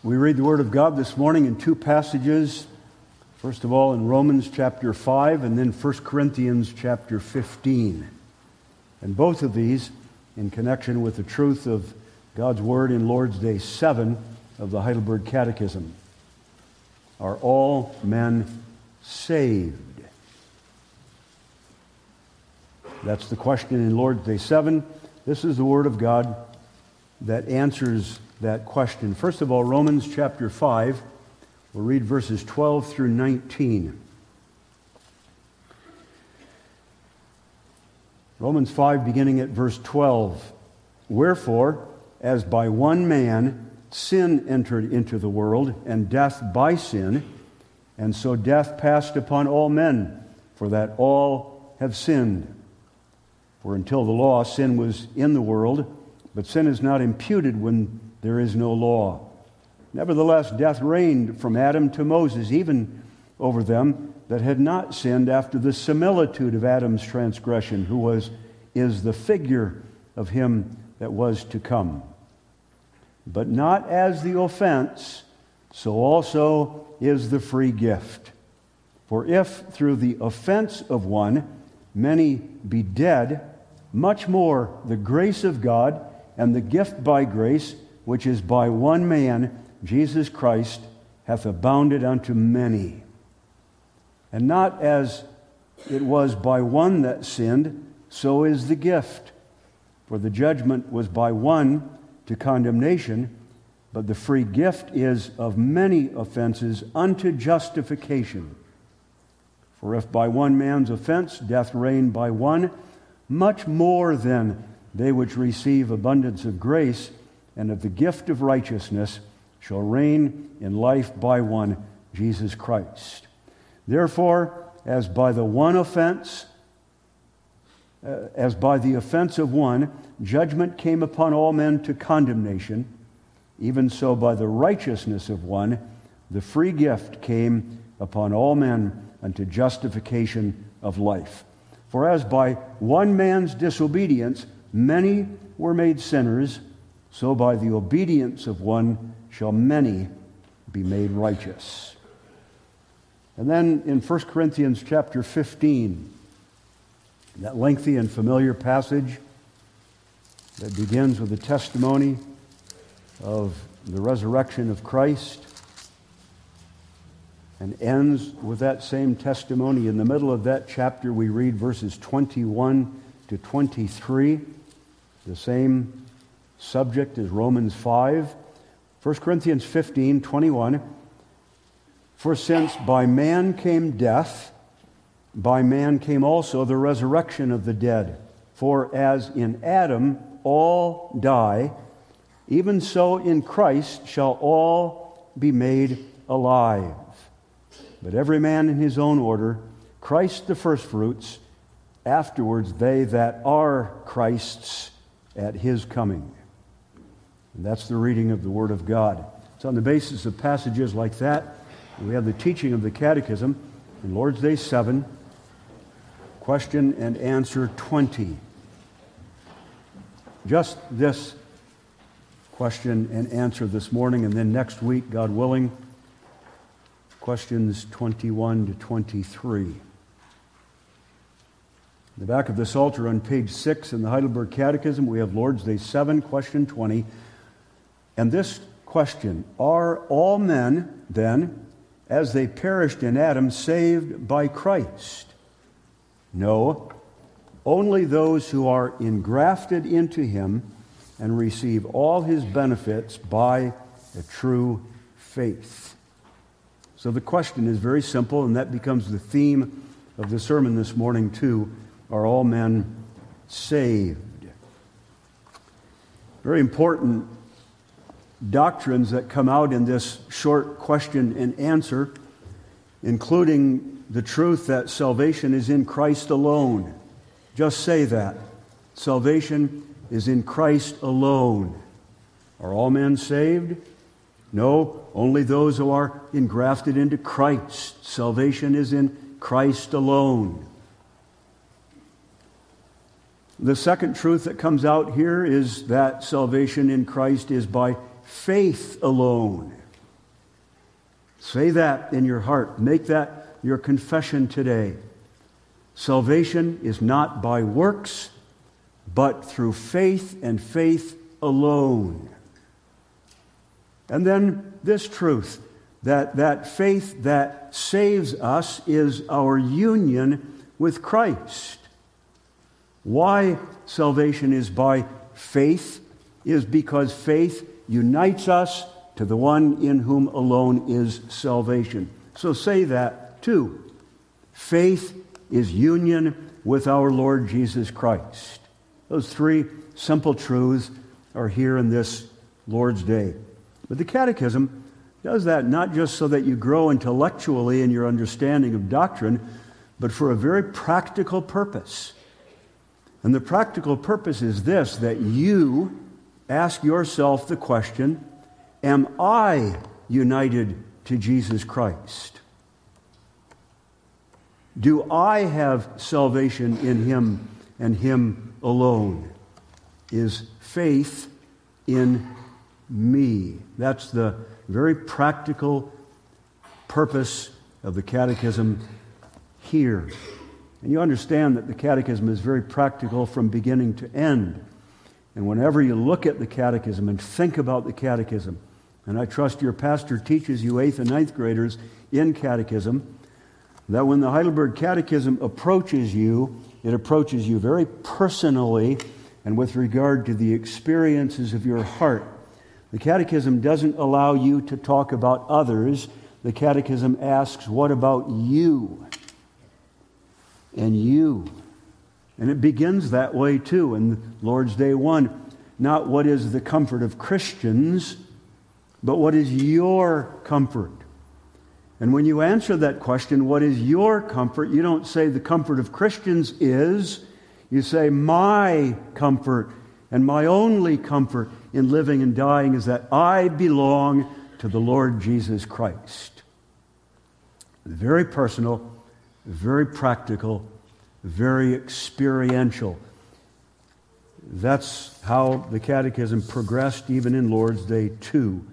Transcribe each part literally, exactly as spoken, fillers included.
We read the Word of God this morning in two passages. First of all, in Romans chapter five, and then First Corinthians chapter fifteen. And both of these in connection with the truth of God's Word in Lord's Day seven of the Heidelberg Catechism. Are all men saved? That's the question in Lord's Day seven. This is the Word of God that answers that question. First of all, Romans chapter five. We'll read verses twelve through nineteen. Romans five, beginning at verse twelve. Wherefore, as by one man sin entered into the world, and death by sin, and so death passed upon all men, for that all have sinned. For until the law, sin was in the world, but sin is not imputed when there is no law. Nevertheless, death reigned from Adam to Moses, even over them that had not sinned after the similitude of Adam's transgression, who was is the figure of him that was to come. But not as the offense, so also is the free gift. For if through the offense of one many be dead, much more the grace of God and the gift by grace, which is by one man, Jesus Christ, hath abounded unto many. And not as it was by one that sinned, so is the gift. For the judgment was by one to condemnation, but the free gift is of many offenses unto justification. For if by one man's offense death reigned by one, much more then they which receive abundance of grace and of the gift of righteousness shall reign in life by one, Jesus Christ. Therefore, as by the one offense, uh, as by the offense of one, judgment came upon all men to condemnation, even so by the righteousness of one, the free gift came upon all men unto justification of life. For as by one man's disobedience many were made sinners, so by the obedience of one shall many be made righteous. And then in First Corinthians chapter fifteen, that lengthy and familiar passage that begins with the testimony of the resurrection of Christ and ends with that same testimony. In the middle of that chapter, we read verses twenty-one to twenty-three, the same subject as Romans five. First Corinthians fifteen, twenty-one. For since by man came death, by man came also the resurrection of the dead. For as in Adam all die, even so in Christ shall all be made alive. But every man in his own order, Christ the firstfruits, afterwards they that are Christ's at his coming. And that's the reading of the Word of God. It's on the basis of passages like that. We have the teaching of the Catechism in Lord's Day seven, question and answer twenty. Just this question and answer this morning, and then next week, God willing, questions twenty-one to twenty-three. In the back of this altar on page six in the Heidelberg Catechism, we have Lord's Day seven, question twenty. And this question, are all men, then, as they perished in Adam, saved by Christ? No, only those who are engrafted into him and receive all his benefits by a true faith. So the question is very simple, and that becomes the theme of the sermon this morning too. Are all men saved? Very important doctrines that come out in this short question and answer, including the truth that salvation is in Christ alone. Just say that. Salvation is in Christ alone. Are all men saved? No, only those who are engrafted into Christ. Salvation is in Christ alone. The second truth that comes out here is that salvation in Christ is by faith alone. Say that in your heart. Make that your confession today. Salvation is not by works, but through faith and faith alone. And then this truth, that that faith that saves us is our union with Christ. Why salvation is by faith is because faith unites us to the one in whom alone is salvation. So say that too. Faith is union with our Lord Jesus Christ. Those three simple truths are here in this Lord's Day. But the Catechism does that not just so that you grow intellectually in your understanding of doctrine, but for a very practical purpose. And the practical purpose is this, that you ask yourself the question, am I united to Jesus Christ? Do I have salvation in Him and Him alone? Is faith in me? That's the very practical purpose of the Catechism here. And you understand that the Catechism is very practical from beginning to end. And whenever you look at the Catechism and think about the Catechism, and I trust your pastor teaches you eighth and ninth graders in Catechism, that when the Heidelberg Catechism approaches you, it approaches you very personally and with regard to the experiences of your heart. The Catechism doesn't allow you to talk about others. The Catechism asks, what about you? And you. And it begins that way too in Lord's Day one. Not what is the comfort of Christians, but what is your comfort? And when you answer that question, what is your comfort? You don't say the comfort of Christians is. You say my comfort and my only comfort in living and dying is that I belong to the Lord Jesus Christ. Very personal, very practical, very experiential. That's how the Catechism progressed even in Lord's Day two.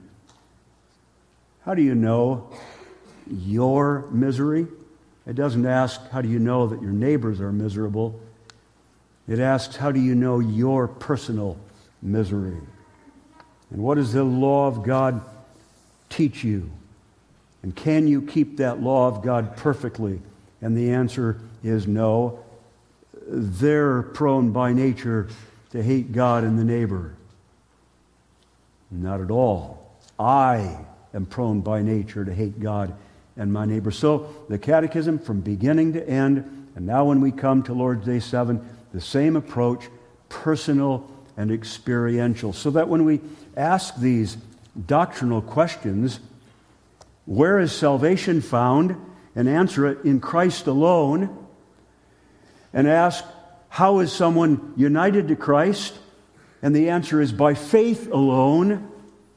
How do you know your misery? It doesn't ask, how do you know that your neighbors are miserable? It asks, how do you know your personal misery? And what does the law of God teach you? And can you keep that law of God perfectly? And the answer is no. They're prone by nature to hate God and the neighbor. Not at all. I am prone by nature to hate God and my neighbor. So the Catechism from beginning to end, and now when we come to Lord's Day seven, the same approach, personal and experiential. So that when we ask these doctrinal questions, where is salvation found? And answer it in Christ alone. And ask, how is someone united to Christ? And the answer is by faith alone.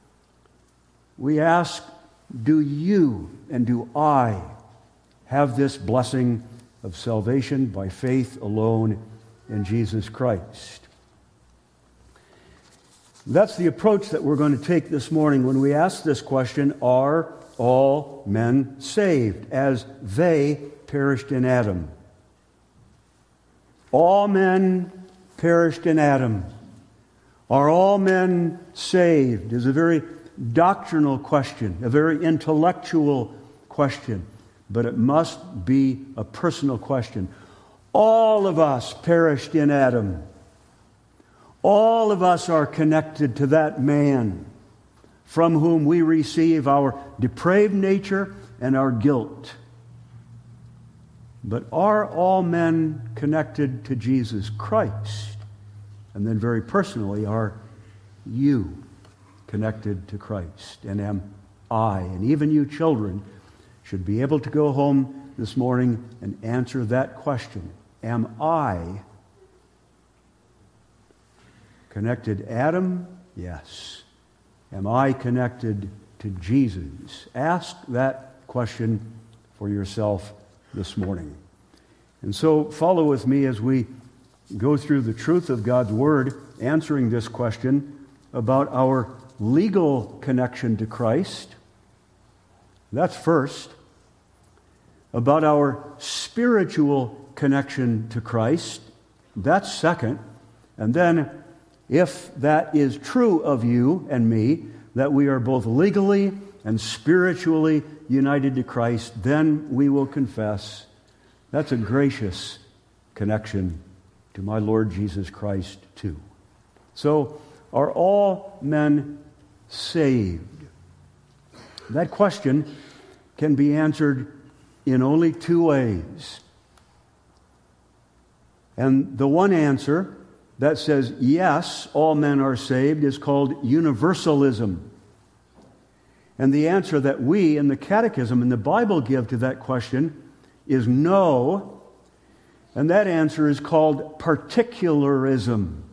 We ask, do you and do I have this blessing of salvation by faith alone in Jesus Christ? That's the approach that we're going to take this morning when we ask this question, are all men saved, as they perished in Adam? All men perished in Adam. Are all men saved? Is a very doctrinal question, a very intellectual question, but it must be a personal question. All of us perished in Adam. All of us are connected to that man from whom we receive our depraved nature and our guilt. But are all men connected to Jesus Christ? And then very personally, are you connected to Christ? And am I, and even you children, should be able to go home this morning and answer that question. Am I connected to Adam? Yes. Am I connected to Jesus? Ask that question for yourself this morning. And so follow with me as we go through the truth of God's Word, answering this question about our legal connection to Christ, That's first. About our spiritual connection to Christ. That's second. And then, if that is true of you and me, that we are both legally and spiritually united to Christ, then we will confess, that's a gracious connection to my Lord Jesus Christ too. So, are all men saved? That question can be answered in only two ways. And the one answer that says, yes, all men are saved, is called universalism. And the answer that we in the Catechism and the Bible give to that question is no. And that answer is called particularism.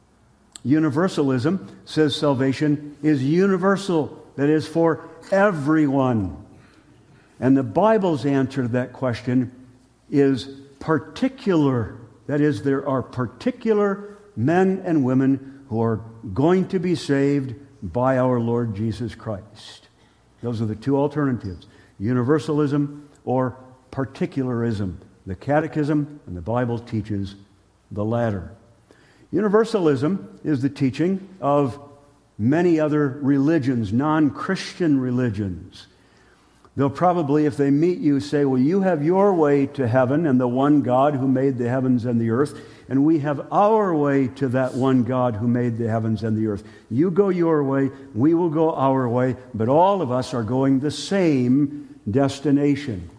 Universalism says salvation is universal, that is, for everyone. And the Bible's answer to that question is particular. That is, there are particular men and women who are going to be saved by our Lord Jesus Christ. Those are the two alternatives, universalism or particularism. The Catechism and the Bible teaches the latter. Universalism is the teaching of many other religions, non-Christian religions. They'll probably, if they meet you, say, well, you have your way to heaven and the one God who made the heavens and the earth, and we have our way to that one God who made the heavens and the earth. You go your way, we will go our way, but all of us are going the same destination.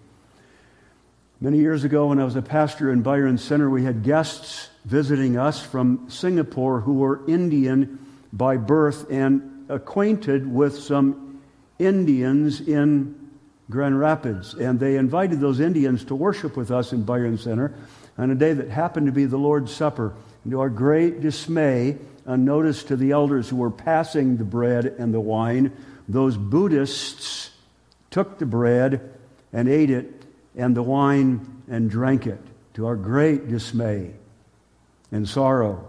Many years ago, when I was a pastor in Byron Center, we had guests visiting us from Singapore who were Indian by birth and acquainted with some Indians in Grand Rapids. And they invited those Indians to worship with us in Byron Center on a day that happened to be the Lord's Supper. And to our great dismay, unnoticed to the elders who were passing the bread and the wine, those Buddhists took the bread and ate it, and the wine and drank it, to our great dismay and sorrow.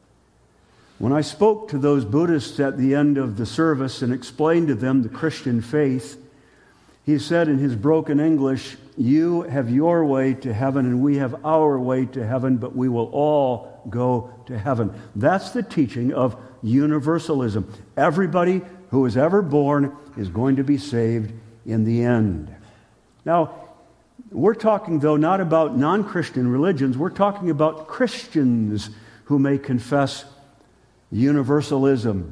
When I spoke to those Buddhists at the end of the service and explained to them the Christian faith, he said in his broken English, you have your way to heaven and we have our way to heaven, but we will all go to heaven. That's the teaching of universalism. Everybody who is ever born is going to be saved in the end. Now, we're talking, though, not about non-Christian religions. We're talking about Christians who may confess universalism.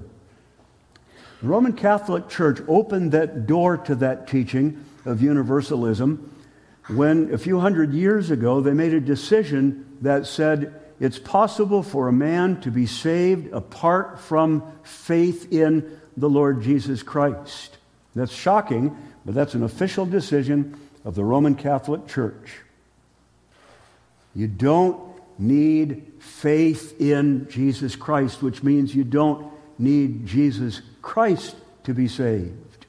The Roman Catholic Church opened that door to that teaching of universalism when, a few hundred years ago, they made a decision that said it's possible for a man to be saved apart from faith in the Lord Jesus Christ. That's shocking, but that's an official decision of the Roman Catholic Church. You don't need faith in Jesus Christ, which means you don't need Jesus Christ to be saved.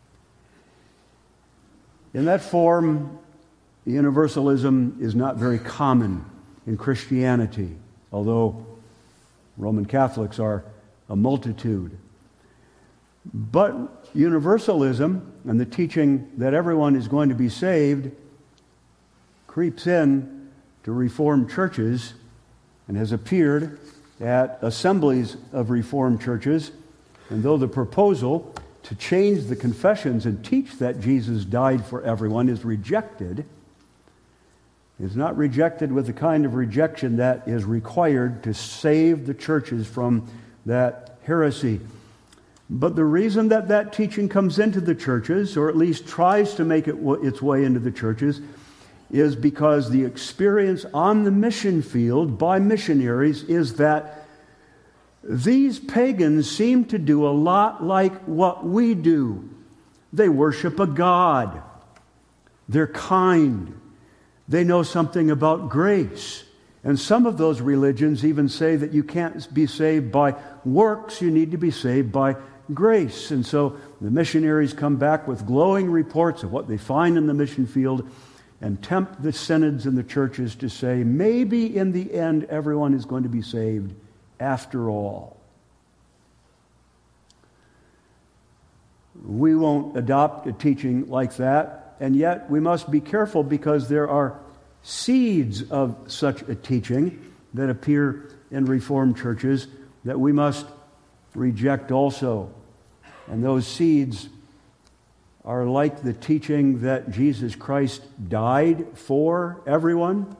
In that form, universalism is not very common in Christianity, although Roman Catholics are a multitude. But universalism and the teaching that everyone is going to be saved creeps in to Reformed churches and has appeared at assemblies of Reformed churches. And though the proposal to change the confessions and teach that Jesus died for everyone is rejected, it's not rejected with the kind of rejection that is required to save the churches from that heresy. But the reason that that teaching comes into the churches, or at least tries to make it its way into the churches, is because the experience on the mission field by missionaries is that these pagans seem to do a lot like what we do. They worship a God. They're kind. They know something about grace. And some of those religions even say that you can't be saved by works, you need to be saved by grace. And so the missionaries come back with glowing reports of what they find in the mission field and tempt the synods and the churches to say, maybe in the end everyone is going to be saved after all. we won't adopt a teaching like that, and yet we must be careful because there are seeds of such a teaching that appear in Reformed churches that we must reject also. And those seeds are like the teaching that Jesus Christ died for everyone.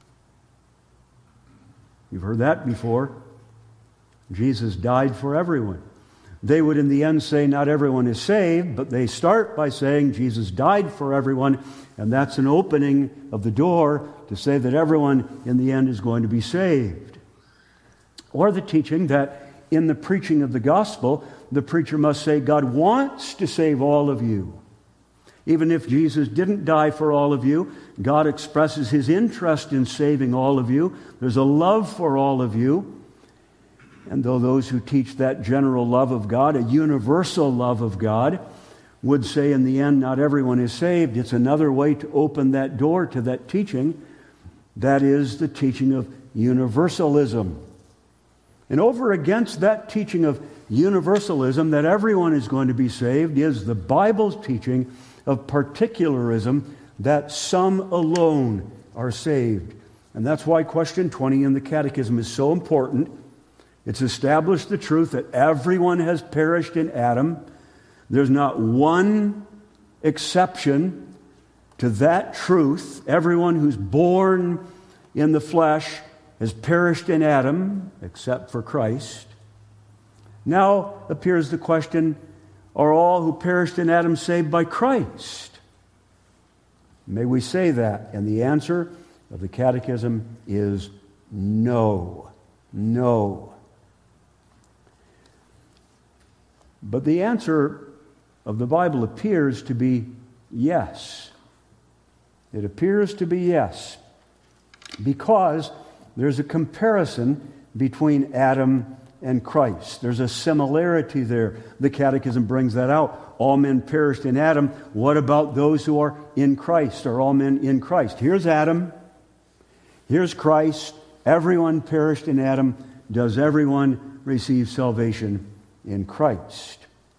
You've heard that before. Jesus died for everyone. They would in the end say not everyone is saved, but they start by saying Jesus died for everyone, and that's an opening of the door to say that everyone in the end is going to be saved. Or the teaching that in the preaching of the gospel, the preacher must say God wants to save all of you. Even if Jesus didn't die for all of you, God expresses His interest in saving all of you. There's a love for all of you. And though those who teach that general love of God, a universal love of God, would say in the end not everyone is saved, it's another way to open that door to that teaching. That is the teaching of universalism. And over against that teaching of universalism, that everyone is going to be saved, is the Bible's teaching of particularism, that some alone are saved. And that's why question twenty in the Catechism is so important. It's established the truth that everyone has perished in Adam. There's not one exception to that truth. Everyone who's born in the flesh has perished in Adam, except for Christ. Now appears the question, are all who perished in Adam saved by Christ? May we say that? And the answer of the Catechism is no. No. But the answer of the Bible appears to be yes. It appears to be yes. Because there's a comparison between Adam and Christ. There's a similarity there. The Catechism brings that out. All men perished in Adam. What about those who are in Christ? Are all men in Christ? Here's Adam. Here's Christ. Everyone perished in Adam. Does everyone receive salvation in Christ?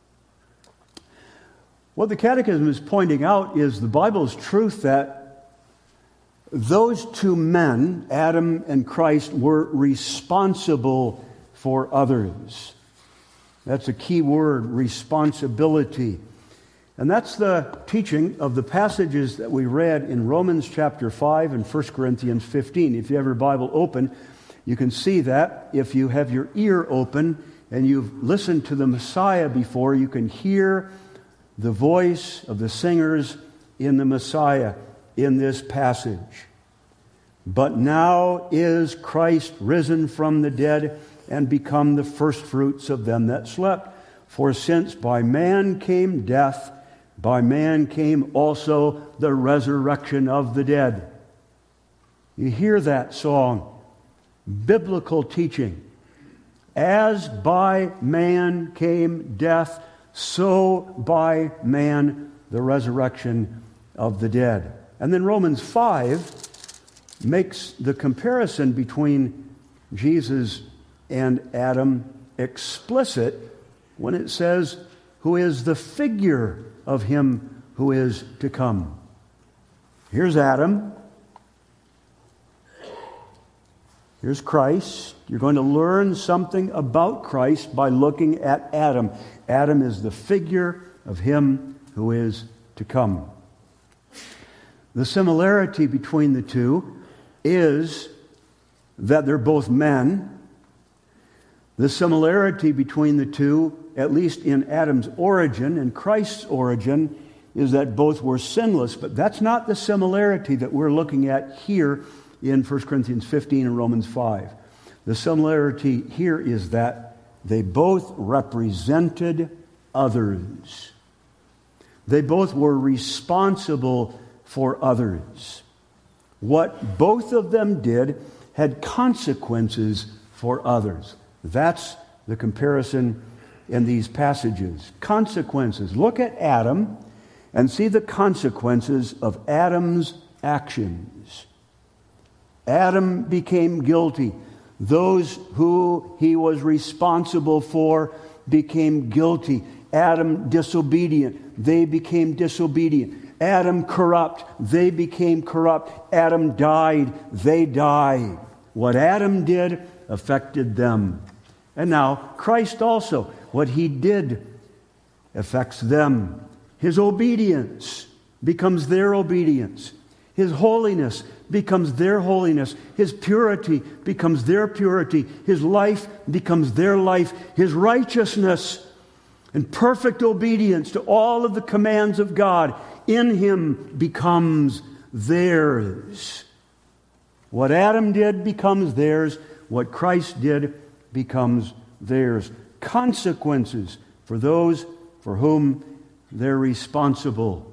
What the Catechism is pointing out is the Bible's truth that those two men, Adam and Christ, were responsible for others. That's a key word, responsibility. And that's the teaching of the passages that we read in Romans chapter five and First Corinthians fifteen. If you have your Bible open, you can see that. If you have your ear open and you've listened to the Messiah before, you can hear the voice of the singers in the Messiah in this passage. But now is Christ risen from the dead and become the firstfruits of them that slept. For since by man came death, by man came also the resurrection of the dead. You hear that song, biblical teaching. As by man came death, so by man the resurrection of the dead. And then Romans five makes the comparison between Jesus and Adam explicit when it says, who is the figure of him who is to come. Here's Adam. Here's Christ. You're going to learn something about Christ by looking at Adam. Adam is the figure of him who is to come. The similarity between the two is that they're both men. The similarity between the two, at least in Adam's origin and Christ's origin, is that both were sinless. But that's not the similarity that we're looking at here in First Corinthians fifteen and Romans five. The similarity here is that they both represented others. They both were responsible for others. What both of them did had consequences for others. That's the comparison in these passages. Consequences. Look at Adam and see the consequences of Adam's actions. Adam became guilty. Those who he was responsible for became guilty. Adam disobedient, they became disobedient. Adam corrupt, they became corrupt. Adam died, they died. What Adam did affected them. And now Christ also, what he did affects them. His obedience becomes their obedience. His holiness becomes their holiness. His purity becomes their purity. His life becomes their life. His righteousness and perfect obedience to all of the commands of God in him becomes theirs. What Adam did becomes theirs. What Christ did becomes theirs. Consequences for those for whom they're responsible.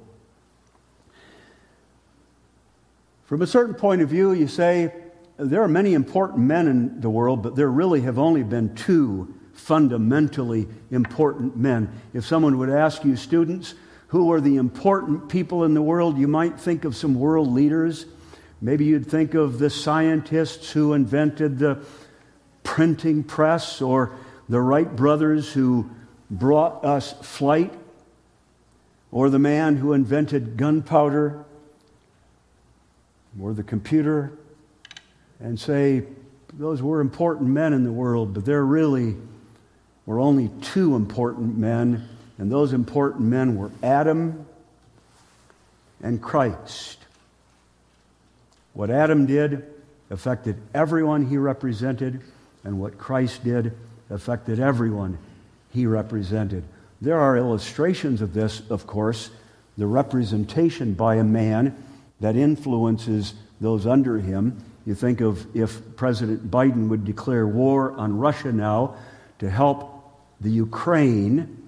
From a certain point of view, you say, there are many important men in the world, but there really have only been two fundamentally important men. If someone would ask you, students, who are the important people in the world, you might think of some world leaders. Maybe you'd think of the scientists who invented the printing press, or the Wright brothers who brought us flight, or the man who invented gunpowder, or the computer, and say, those were important men in the world, but there really were only two important men, and those important men were Adam and Christ. What Adam did affected everyone he represented, and what Christ did affected everyone he represented. There are illustrations of this, of course, the representation by a man that influences those under him. You think of if President Biden would declare war on Russia now to help the Ukraine,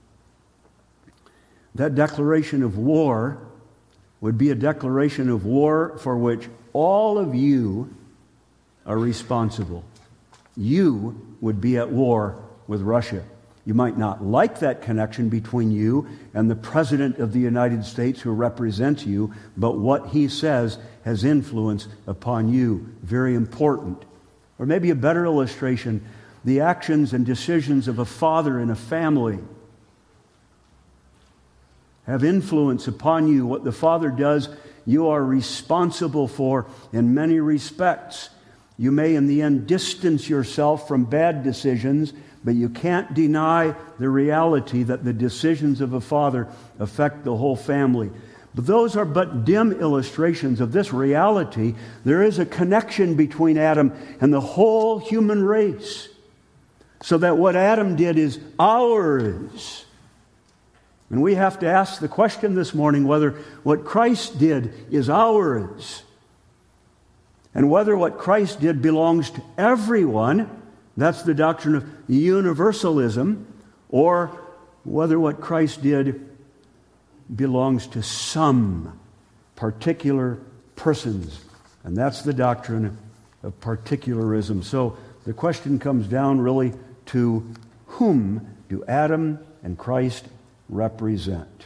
that declaration of war would be a declaration of war for which all of you are responsible. You would be at war with Russia. You might not like that connection between you and the President of the United States who represents you, but what he says has influence upon you. Very important. Or maybe a better illustration, the actions and decisions of a father in a family have influence upon you. What the father does, you are responsible for in many respects. You may in the end distance yourself from bad decisions, but you can't deny the reality that the decisions of a father affect the whole family. But those are but dim illustrations of this reality. There is a connection between Adam and the whole human race, so that what Adam did is ours. And we have to ask the question this morning whether what Christ did is ours, and whether what Christ did belongs to everyone. That's the doctrine of universalism. Or whether what Christ did belongs to some particular persons. And that's the doctrine of particularism. So the question comes down really to whom do Adam and Christ represent?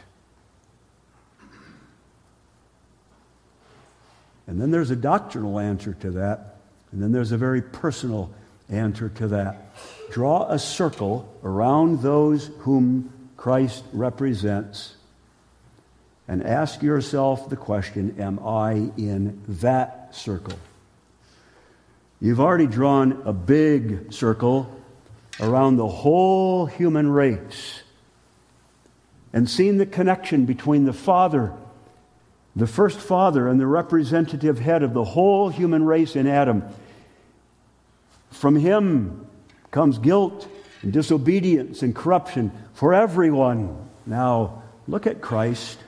And then there's a doctrinal answer to that. And then there's a very personal answer to that. Draw a circle around those whom Christ represents and ask yourself the question, am I in that circle? You've already drawn a big circle around the whole human race and seen the connection between the Father, the first Father, and the representative head of the whole human race in Adam. From him comes guilt and disobedience and corruption for everyone. Now, look at Christ.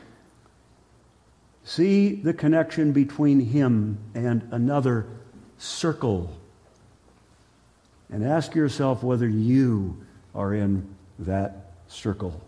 See the connection between him and another circle. And ask yourself whether you are in that circle.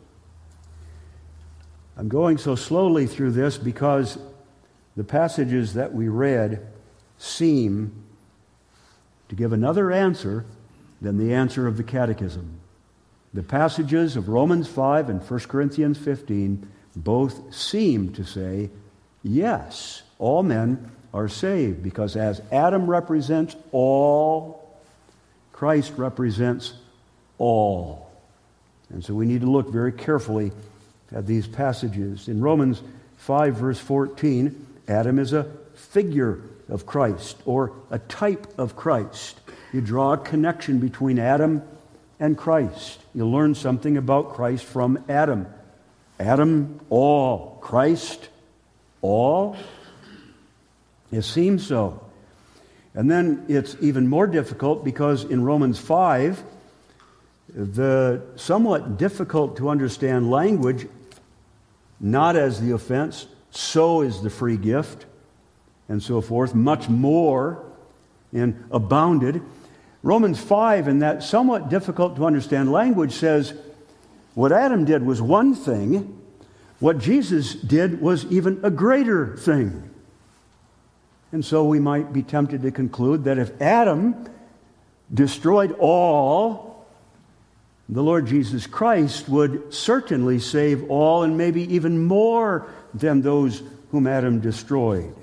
I'm going so slowly through this because the passages that we read seem to give another answer than the answer of the Catechism. The passages of Romans five and First Corinthians fifteen both seem to say, yes, all men are saved, because as Adam represents all, Christ represents all. And so we need to look very carefully at these passages. In Romans five, verse fourteen, Adam is a figure of Christ, or a type of Christ. You draw a connection between Adam and Christ. You learn something about Christ from Adam. Adam, all. Christ, all. It seems so. And then it's even more difficult because in Romans five, the somewhat difficult to understand language, not as the offense, so is the free gift, and so forth, much more and abounded. Romans five, in that somewhat difficult to understand language, says what Adam did was one thing, what Jesus did was even a greater thing. And so we might be tempted to conclude that if Adam destroyed all, the Lord Jesus Christ would certainly save all, and maybe even more than those whom Adam destroyed.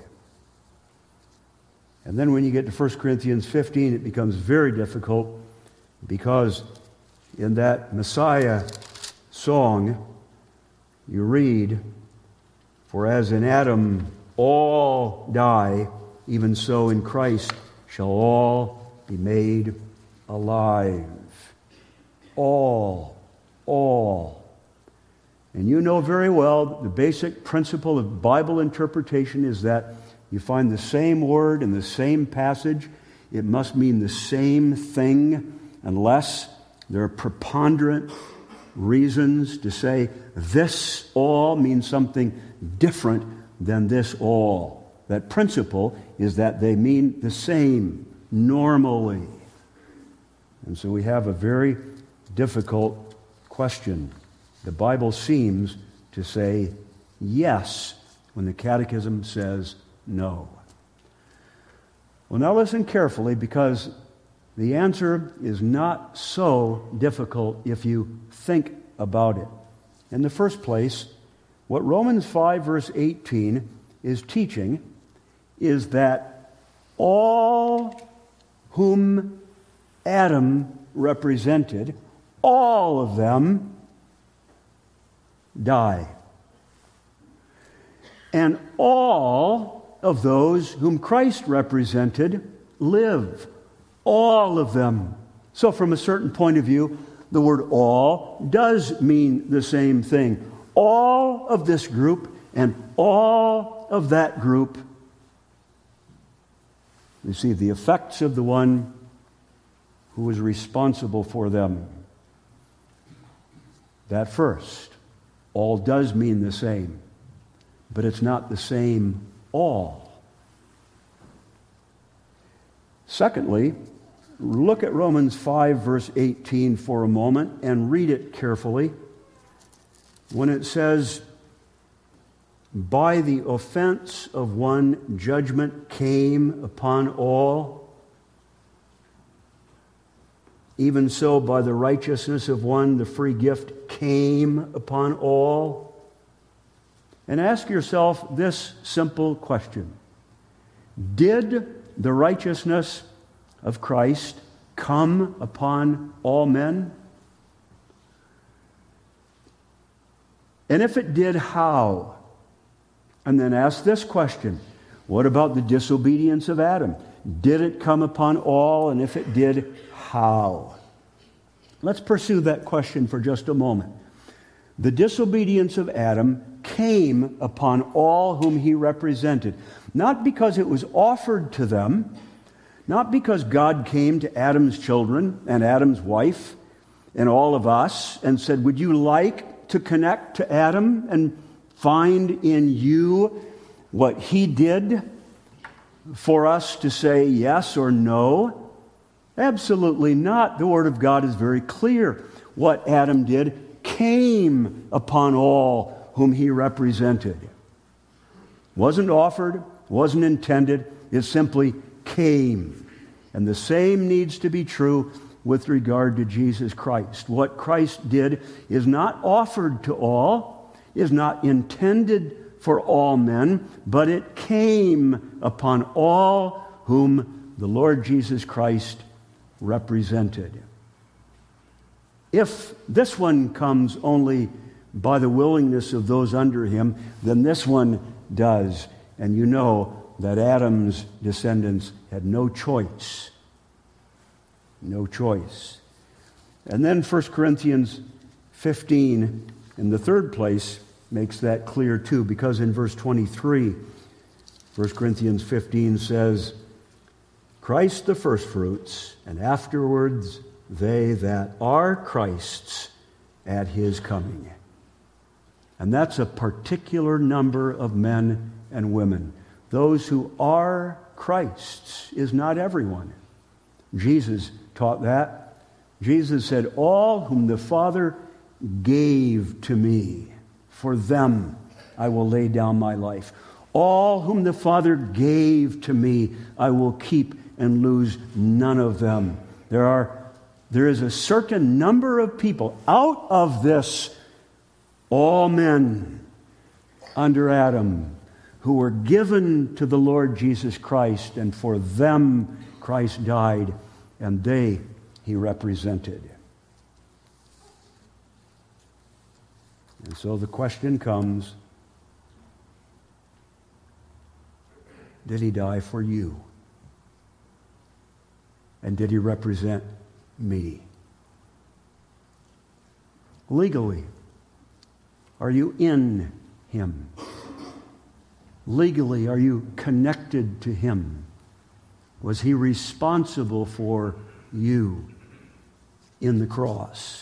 And then when you get to First Corinthians fifteen, it becomes very difficult, because in that Messiah song, you read, "For as in Adam all die, even so in Christ shall all be made alive." All, all. And you know very well the basic principle of Bible interpretation is that you find the same word in the same passage, it must mean the same thing, unless there are preponderant reasons to say this all means something different than this all. That principle is that they mean the same normally. And so we have a very difficult question. The Bible seems to say yes when the Catechism says no. Well, now listen carefully, because the answer is not so difficult if you think about it. In the first place, what Romans five, verse eighteen is teaching is that all whom Adam represented, all of them die. And all of those whom Christ represented live. All of them. So from a certain point of view, the word all does mean the same thing. All of this group and all of that group receive the effects of the one who was responsible for them. That first, all does mean the same, but it's not the same all. Secondly, look at Romans five, verse eighteen for a moment and read it carefully. When it says, "By the offense of one, judgment came upon all, even so by the righteousness of one, the free gift came upon all." And ask yourself this simple question: did the righteousness of Christ come upon all men? And if it did, how? And then ask this question: what about the disobedience of Adam? Did it come upon all? And if it did, how? Let's pursue that question for just a moment. The disobedience of Adam came upon all whom he represented, not because it was offered to them, not because God came to Adam's children and Adam's wife and all of us and said, "Would you like to connect to Adam and find in you what he did for us to say yes or no?" Absolutely not. The Word of God is very clear. What Adam did came upon all whom he represented. Wasn't offered, wasn't intended, it simply came. And the same needs to be true with regard to Jesus Christ. What Christ did is not offered to all, is not intended for all men, but it came upon all whom the Lord Jesus Christ represented. If this one comes only by the willingness of those under him, then this one does. And you know that Adam's descendants had no choice. No choice. And then First Corinthians fifteen, in the third place, makes that clear too, because in verse twenty-three, First Corinthians fifteen says, Christ the firstfruits, and afterwards they that are Christ's at his coming. And that's a particular number of men and women. Those who are Christ's is not everyone. Jesus taught that. Jesus said, all whom the Father gave to me, for them I will lay down my life. All whom the Father gave to me, I will keep and lose none of them. There are There is a certain number of people out of this, all men under Adam, who were given to the Lord Jesus Christ, and for them Christ died, and they he represented. And so the question comes, did he die for you? And did he represent me? Legally, are you in him? Legally, are you connected to him? Was he responsible for you in the cross?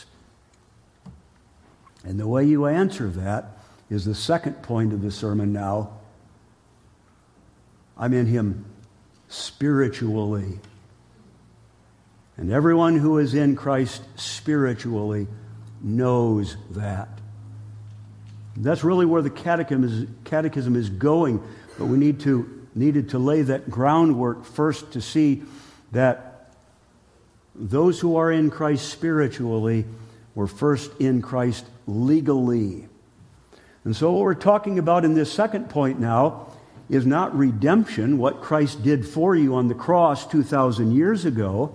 And the way you answer that is the second point of the sermon now. I'm in him spiritually. And everyone who is in Christ spiritually knows that. That's really where the catechism is, catechism is going. But we need to, needed to lay that groundwork first to see that those who are in Christ spiritually were first in Christ legally. And so what we're talking about in this second point now is not redemption, what Christ did for you on the cross two thousand years ago,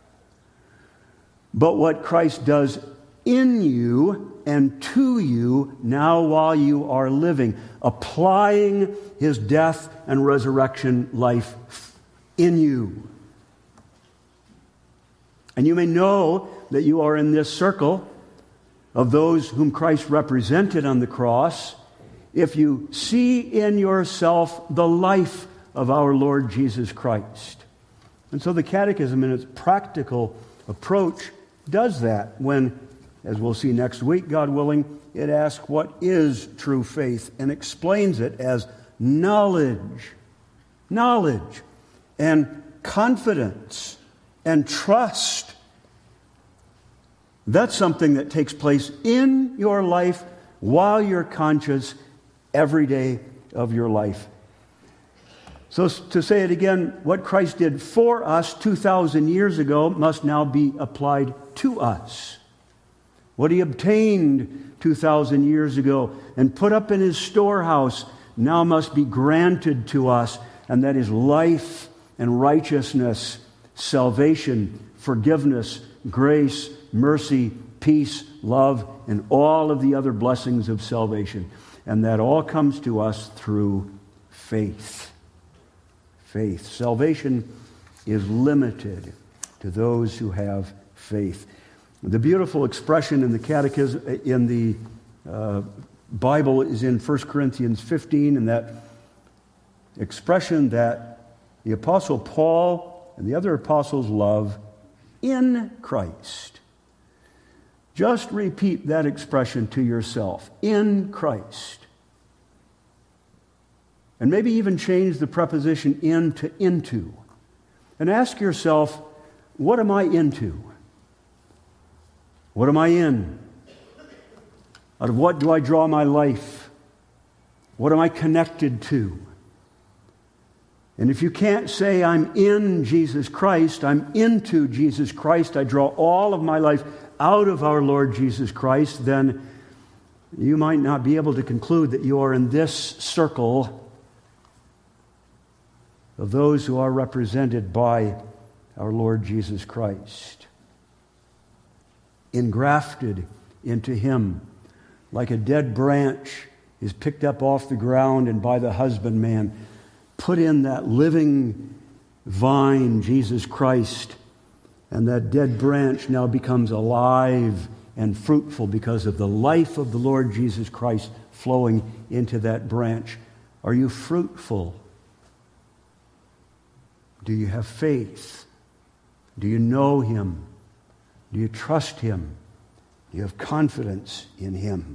but what Christ does in you and to you now while you are living, applying his death and resurrection life in you. And you may know that you are in this circle of those whom Christ represented on the cross if you see in yourself the life of our Lord Jesus Christ. And so the Catechism, in its practical approach, does that when, as we'll see next week, God willing, it asks what is true faith and explains it as knowledge, knowledge and confidence and trust. That's something that takes place in your life while you're conscious every day of your life. So to say it again, what Christ did for us two thousand years ago must now be applied to us. What he obtained two thousand years ago and put up in his storehouse now must be granted to us, and that is life and righteousness, salvation, forgiveness, grace, mercy, peace, love, and all of the other blessings of salvation. And that all comes to us through faith. Faith. Salvation is limited to those who have faith. The beautiful expression in the Catechism, in the uh, Bible, is in First Corinthians fifteen, and that expression that the Apostle Paul and the other apostles love, in Christ. Just repeat that expression to yourself, in Christ. And maybe even change the preposition in to into. And ask yourself, what am I into? What am I in? Out of what do I draw my life? What am I connected to? And if you can't say I'm in Jesus Christ, I'm into Jesus Christ, I draw all of my life out of our Lord Jesus Christ, then you might not be able to conclude that you are in this circle of those who are represented by our Lord Jesus Christ. engrafted into him, like a dead branch is picked up off the ground and by the husbandman, put in that living vine, Jesus Christ, and that dead branch now becomes alive and fruitful because of the life of the Lord Jesus Christ flowing into that branch. Are you fruitful? Do you have faith? Do you know him? Do you trust him? Do you have confidence in him?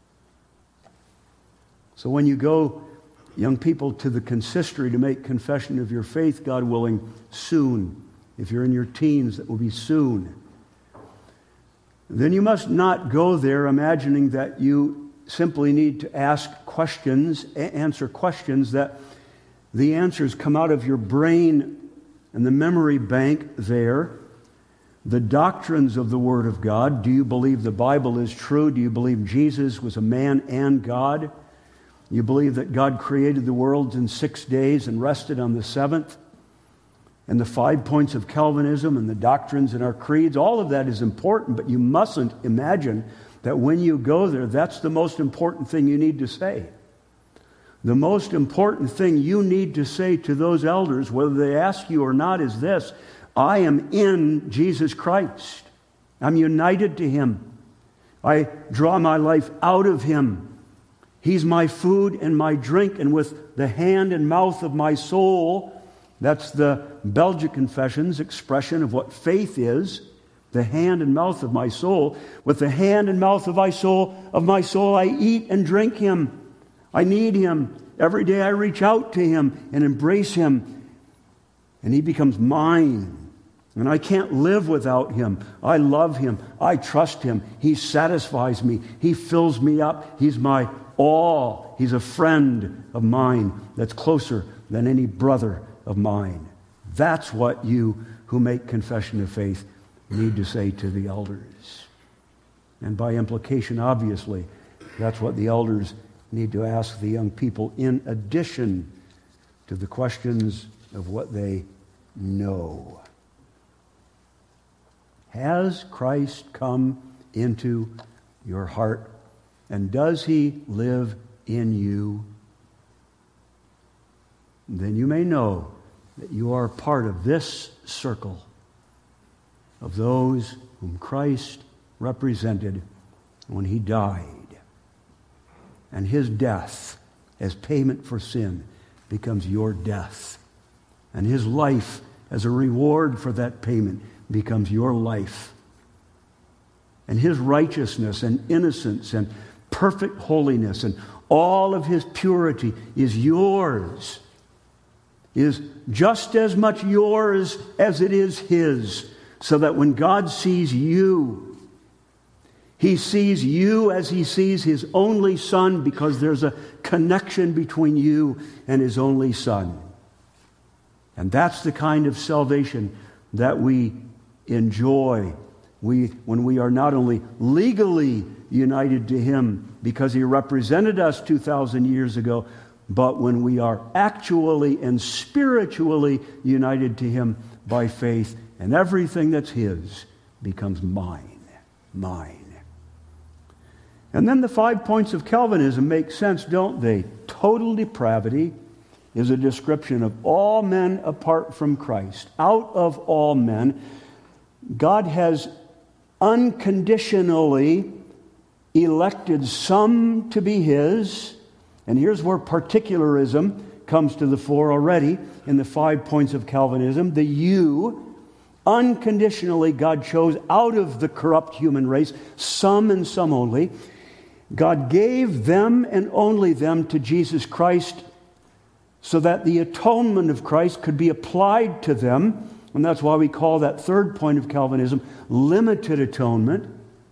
So when you go, young people, to the consistory to make confession of your faith, God willing, soon. If you're in your teens, that will be soon. Then you must not go there imagining that you simply need to ask questions, answer questions, that the answers come out of your brain and the memory bank there. The doctrines of the Word of God. Do you believe the Bible is true? Do you believe Jesus was a man and God? You believe that God created the world in six days and rested on the seventh? And the five points of Calvinism and the doctrines in our creeds, all of that is important, but you mustn't imagine that when you go there, that's the most important thing you need to say. The most important thing you need to say to those elders, whether they ask you or not, is this: I am in Jesus Christ. I'm united to him. I draw my life out of him. He's my food and my drink, and with the hand and mouth of my soul, that's the Belgic Confession's expression of what faith is, the hand and mouth of my soul. With the hand and mouth of my soul, of my soul, I eat and drink him. I need him. Every day I reach out to him and embrace him, and he becomes mine. And I can't live without him. I love him. I trust him. He satisfies me. He fills me up. He's my all. He's a friend of mine that's closer than any brother of mine. That's what you who make confession of faith need to say to the elders. And by implication, obviously, that's what the elders need to ask the young people in addition to the questions of what they know. Has Christ come into your heart? And does he live in you? Then you may know that you are part of this circle of those whom Christ represented when he died. And his death as payment for sin becomes your death. And his life as a reward for that payment becomes your life. And his righteousness and innocence and perfect holiness and all of his purity is yours, is just as much yours as it is his, so that when God sees you, he sees you as he sees his only Son, because there's a connection between you and his only Son. And that's the kind of salvation that we enjoy we, when we are not only legally united to him because he represented us two thousand years ago, but when we are actually and spiritually united to him by faith, and everything that's his becomes mine, mine. And then the five points of Calvinism make sense, don't they? Total depravity is a description of all men apart from Christ. Out of all men, God has unconditionally elected some to be his. And here's where particularism comes to the fore already in the five points of Calvinism. The you, unconditionally, God chose out of the corrupt human race, some and some only. God gave them and only them to Jesus Christ so that the atonement of Christ could be applied to them. And that's why we call that third point of Calvinism limited atonement.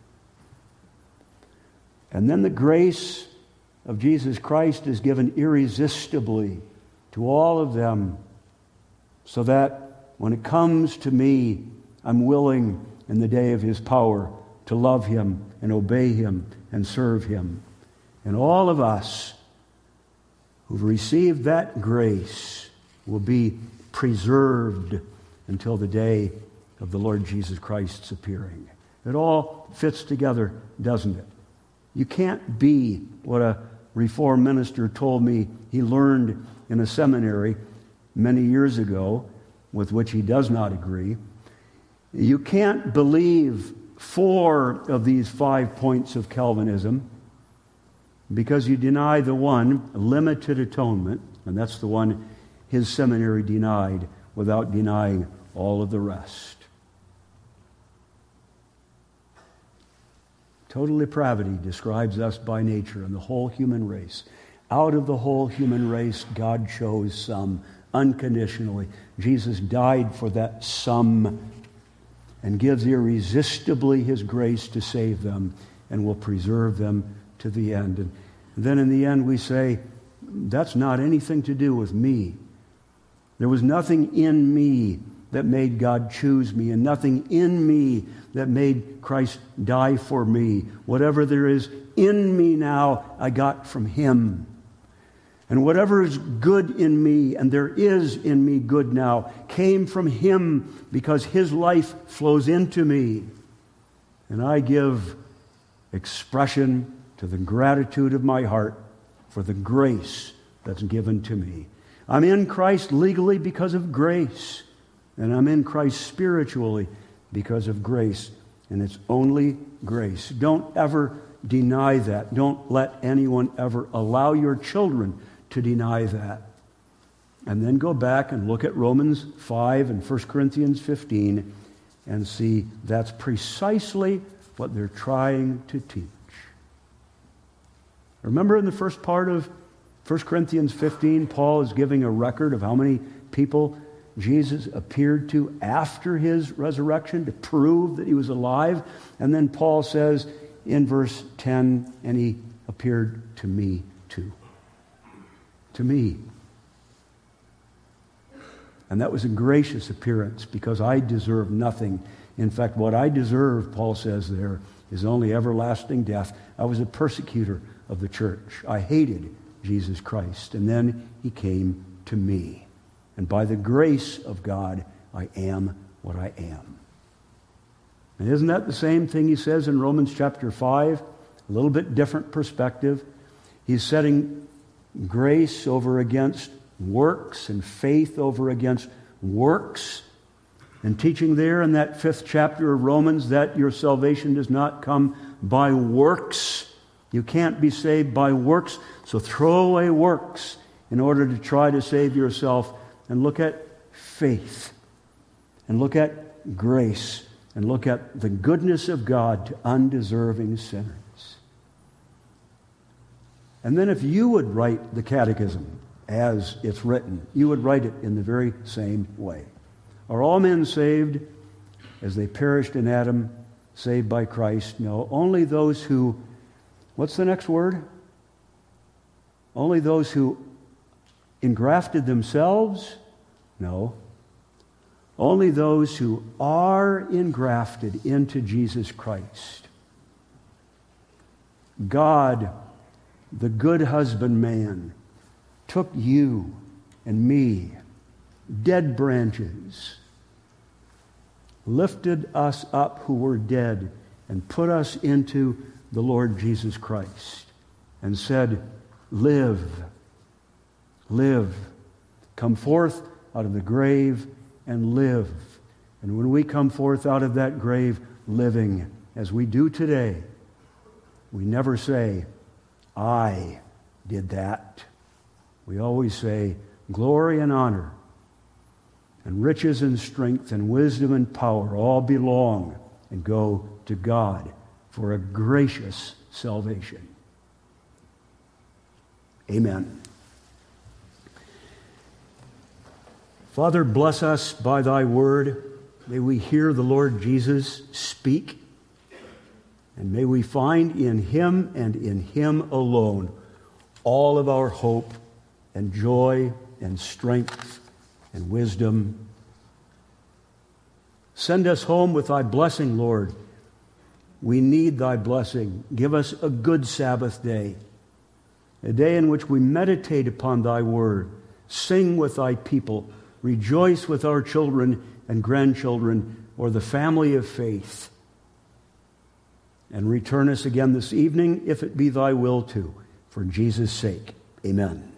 And then the grace of Jesus Christ is given irresistibly to all of them, so that when it comes to me, I'm willing in the day of his power to love him and obey him and serve him. And all of us who've received that grace will be preserved until the day of the Lord Jesus Christ's appearing. It all fits together, doesn't it? You can't be what a Reformed minister told me he learned in a seminary many years ago, with which he does not agree. You can't believe four of these five points of Calvinism because you deny the one, limited atonement, and that's the one his seminary denied, without denying all of the rest. Total depravity describes us by nature and the whole human race. Out of the whole human race, God chose some unconditionally. Jesus died for that some and gives irresistibly his grace to save them and will preserve them to the end. And then in the end we say, that's not anything to do with me. There was nothing in me that made God choose me, and nothing in me that made Christ die for me. Whatever there is in me now, I got from him. And whatever is good in me, and there is in me good now, came from him because his life flows into me. And I give expression to the gratitude of my heart for the grace that's given to me. I'm in Christ legally because of grace. And I'm in Christ spiritually because of grace. And it's only grace. Don't ever deny that. Don't let anyone ever allow your children to deny that. And then go back and look at Romans five and First Corinthians fifteen and see that's precisely what they're trying to teach. Remember in the first part of First Corinthians fifteen, Paul is giving a record of how many people Jesus appeared to after his resurrection to prove that he was alive. And then Paul says in verse ten, and he appeared to me too. To me. And that was a gracious appearance because I deserve nothing. In fact, what I deserve, Paul says there, is only everlasting death. I was a persecutor of the church. I hated Jesus Christ. And then he came to me. And by the grace of God, I am what I am. And isn't that the same thing he says in Romans chapter five? A little bit different perspective. He's setting grace over against works and faith over against works. And teaching there in that fifth chapter of Romans that your salvation does not come by works. You can't be saved by works, so throw away works in order to try to save yourself. And look at faith, and look at grace, and look at the goodness of God to undeserving sinners. And then if you would write the catechism as it's written, you would write it in the very same way. Are all men saved as they perished in Adam, saved by Christ? No, only those who, what's the next word? Only those who engrafted themselves? No. Only those who are engrafted into Jesus Christ. God, the good husbandman, took you and me, dead branches, lifted us up who were dead, and put us into the Lord Jesus Christ, and said, live, live, come forth out of the grave and live. And when we come forth out of that grave living, as we do today, we never say, I did that. We always say, glory and honor and riches and strength and wisdom and power all belong and go to God for a gracious salvation. Amen. Father, bless us by thy word. May we hear the Lord Jesus speak. And may we find in him and in him alone all of our hope and joy and strength and wisdom. Send us home with thy blessing, Lord. We need thy blessing. Give us a good Sabbath day, a day in which we meditate upon thy word, sing with thy people, rejoice with our children and grandchildren, or the family of faith. and return us again this evening, if it be thy will to. For Jesus' sake, amen.